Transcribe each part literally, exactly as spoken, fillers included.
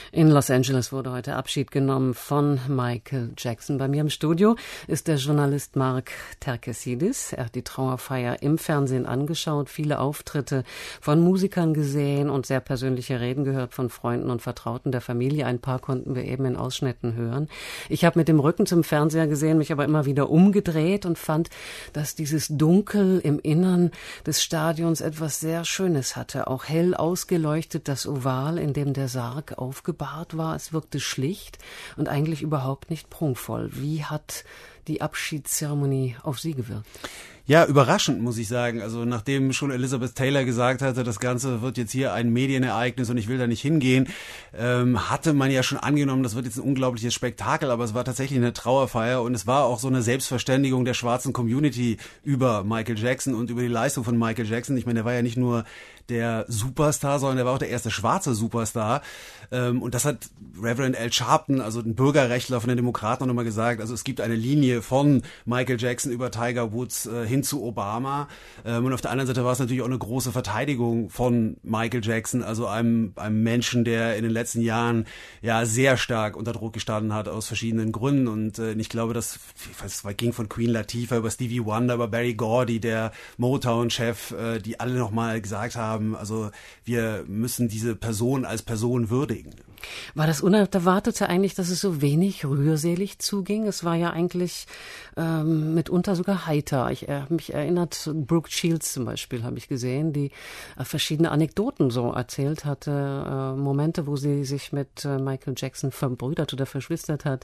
In Los Angeles wurde heute Abschied genommen von Michael Jackson. Bei mir im Studio ist der Journalist Mark Terkesidis. Er hat die Trauerfeier im Fernsehen angeschaut, viele Auftritte von Musikern gesehen und sehr persönliche Reden gehört von Freunden und Vertrauten der Familie. Ein paar konnten wir eben in Ausschnitten hören. Ich habe mit dem Rücken zum Fernseher gesehen, mich aber immer wieder umgedreht und fand, dass dieses Dunkel im Innern des Stadions etwas sehr Schönes hatte. Auch hell ausgeleuchtet das Oval, in dem der Sarg aufgebahrt war. Es wirkte schlicht und eigentlich überhaupt nicht prunkvoll. Wie hat die Abschiedszeremonie auf Sie gewirkt? Ja, überraschend, muss ich sagen. Also nachdem schon Elizabeth Taylor gesagt hatte, das Ganze wird jetzt hier ein Medienereignis und ich will da nicht hingehen, ähm, hatte man ja schon angenommen, das wird jetzt ein unglaubliches Spektakel, aber es war tatsächlich eine Trauerfeier und es war auch so eine Selbstverständigung der schwarzen Community über Michael Jackson und über die Leistung von Michael Jackson. Ich meine, der war ja nicht nur der Superstar, sondern der war auch der erste schwarze Superstar. Ähm, und das hat Reverend Al Sharpton, also ein Bürgerrechtler von den Demokraten, nochmal gesagt. Also es gibt eine Linie von Michael Jackson über Tiger Woods äh, hin zu Obama. Ähm, und auf der anderen Seite war es natürlich auch eine große Verteidigung von Michael Jackson, also einem, einem Menschen, der in den letzten Jahren ja sehr stark unter Druck gestanden hat aus verschiedenen Gründen. Und äh, ich glaube, das, das ging von Queen Latifah über Stevie Wonder, über Berry Gordy, der Motown-Chef, äh, die alle nochmal gesagt haben, also wir müssen diese Person als Person würdigen. War das Unerwartete eigentlich, dass es so wenig rührselig zuging? Es war ja eigentlich ähm, mitunter sogar heiter. Ich äh, habe mich erinnert, Brooke Shields zum Beispiel habe ich gesehen, die äh, verschiedene Anekdoten so erzählt hatte, äh, Momente, wo sie sich mit äh, Michael Jackson verbrüdert oder verschwistert hat,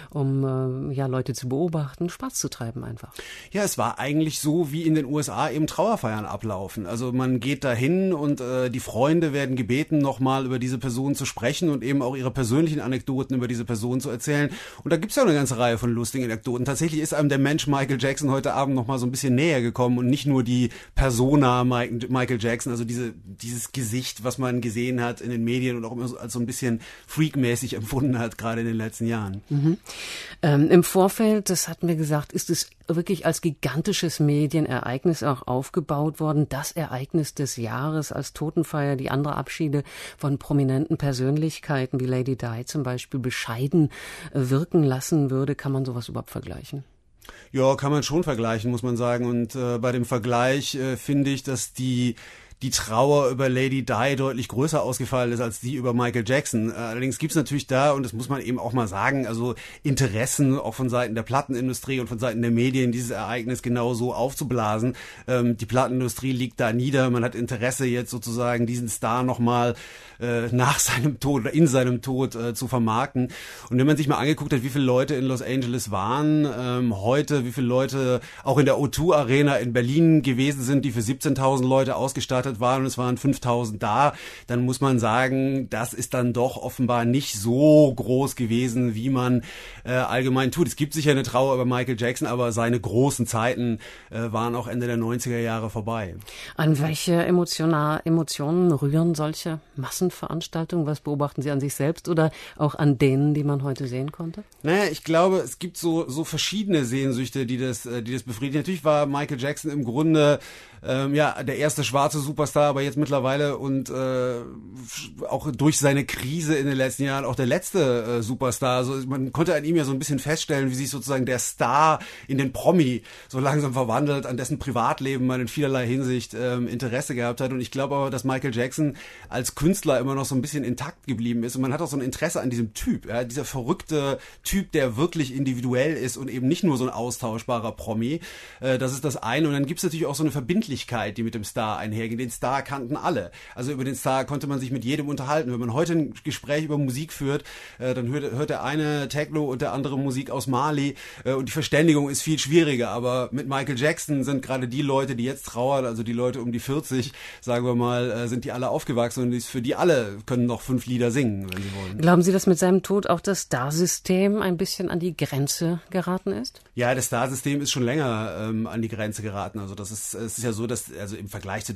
um äh, ja Leute zu beobachten, Spaß zu treiben einfach. Ja, es war eigentlich so, wie in den U S A eben Trauerfeiern ablaufen. Also man geht dahin und äh, die Freunde werden gebeten, nochmal über diese Person zu sprechen und eben auch ihre persönlichen Anekdoten über diese Person zu erzählen. Und da gibt's ja eine ganze Reihe von lustigen Anekdoten. Tatsächlich ist einem der Mensch Michael Jackson heute Abend noch mal so ein bisschen näher gekommen und nicht nur die Persona Michael Jackson, also diese dieses Gesicht, was man gesehen hat in den Medien und auch immer so als so ein bisschen freakmäßig empfunden hat, gerade in den letzten Jahren. Mhm. Ähm, im Vorfeld, das hatten wir gesagt, ist es wirklich als gigantisches Medienereignis auch aufgebaut worden. Das Ereignis des Jahres als Totenfeier, die andere Abschiede von prominenten Persönlichkeiten wie Lady Di zum Beispiel bescheiden wirken lassen würde. Kann man sowas überhaupt vergleichen? Ja, kann man schon vergleichen, muss man sagen. Und äh, bei dem Vergleich äh, finde ich, dass die die Trauer über Lady Di deutlich größer ausgefallen ist als die über Michael Jackson. Allerdings gibt's natürlich da, und das muss man eben auch mal sagen, also Interessen auch von Seiten der Plattenindustrie und von Seiten der Medien, dieses Ereignis genau so aufzublasen. Ähm, die Plattenindustrie liegt da nieder. Man hat Interesse jetzt sozusagen diesen Star nochmal äh, nach seinem Tod oder in seinem Tod äh, zu vermarkten. Und wenn man sich mal angeguckt hat, wie viele Leute in Los Angeles waren ähm, heute, wie viele Leute auch in der O zwei Arena in Berlin gewesen sind, die für siebzehntausend Leute ausgestattet waren und es waren fünftausend da, dann muss man sagen, das ist dann doch offenbar nicht so groß gewesen, wie man äh, allgemein tut. Es gibt sicher eine Trauer über Michael Jackson, aber seine großen Zeiten äh, waren auch Ende der neunziger Jahre vorbei. An welche emotional, Emotionen rühren solche Massenveranstaltungen? Was beobachten Sie an sich selbst oder auch an denen, die man heute sehen konnte? Naja, ich glaube, es gibt so so verschiedene Sehnsüchte, die das, die das befriedigen. Natürlich war Michael Jackson im Grunde ähm, ja der erste schwarze Superstar, aber jetzt mittlerweile und äh, auch durch seine Krise in den letzten Jahren auch der letzte äh, Superstar. Also man konnte an ihm ja so ein bisschen feststellen, wie sich sozusagen der Star in den Promi so langsam verwandelt, an dessen Privatleben man in vielerlei Hinsicht ähm, Interesse gehabt hat. Und ich glaube aber, dass Michael Jackson als Künstler immer noch so ein bisschen intakt geblieben ist. Und man hat auch so ein Interesse an diesem Typ, ja, dieser verrückte Typ, der wirklich individuell ist und eben nicht nur so ein austauschbarer Promi. Äh, das ist das eine. Und dann gibt es natürlich auch so eine Verbindlichkeit, die mit dem Star einhergeht. Den Star kannten alle. Also über den Star konnte man sich mit jedem unterhalten. Wenn man heute ein Gespräch über Musik führt, äh, dann hört, hört der eine Techno und der andere Musik aus Mali. Äh, und die Verständigung ist viel schwieriger. Aber mit Michael Jackson sind gerade die Leute, die jetzt trauern, also die Leute um die vierzig, sagen wir mal, äh, sind die alle aufgewachsen und für die alle können noch fünf Lieder singen, wenn sie wollen. Glauben Sie, dass mit seinem Tod auch das Star-System ein bisschen an die Grenze geraten ist? Ja, das Star-System ist schon länger ähm, an die Grenze geraten. Also das ist, es ist ja so, dass also im Vergleich zu dem, was Michael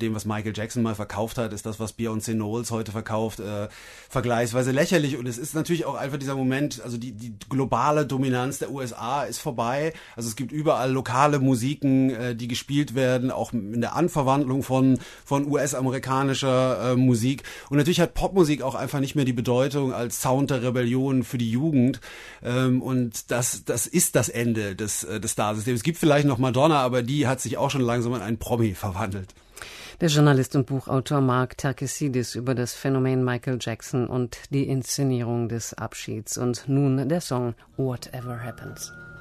Michael Jackson mal verkauft hat, ist das, was Beyoncé Knowles heute verkauft, äh, vergleichsweise lächerlich. Und es ist natürlich auch einfach dieser Moment, also die, die globale Dominanz der U S A ist vorbei. Also es gibt überall lokale Musiken, äh, die gespielt werden, auch in der Anverwandlung von, von U S-amerikanischer äh, Musik. Und natürlich hat Popmusik auch einfach nicht mehr die Bedeutung als Sound der Rebellion für die Jugend. Ähm, und das, das ist das Ende des, äh, des Starsystems. Es gibt vielleicht noch Madonna, aber die hat sich auch schon langsam in einen Promi verwandelt. Der Journalist und Buchautor Mark Terkessidis über das Phänomen Michael Jackson und die Inszenierung des Abschieds. Und nun der Song Whatever Happens.